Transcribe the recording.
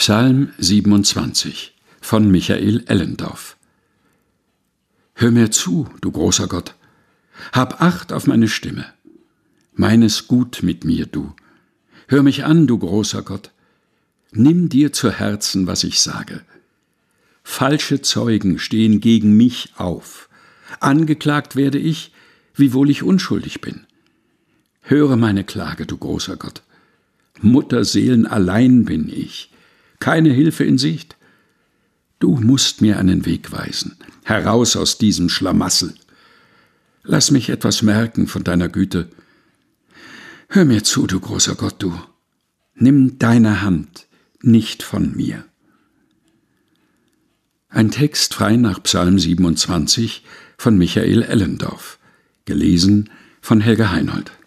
Psalm 27 von Michael Ellendorf. Hör mir zu, du großer Gott, hab Acht auf meine Stimme. Meines gut mit mir, du. Hör mich an, du großer Gott. Nimm dir zu Herzen, was ich sage. Falsche Zeugen stehen gegen mich auf. Angeklagt werde ich, wiewohl ich unschuldig bin. Höre meine Klage, du großer Gott. Mutterseelen allein bin ich, keine Hilfe in Sicht. Du musst mir einen Weg weisen, heraus aus diesem Schlamassel. Lass mich etwas merken von deiner Güte. Hör mir zu, du großer Gott, du. Nimm deine Hand nicht von mir. Ein Text frei nach Psalm 27 von Michael Ellendorf, gelesen von Helga Heinold.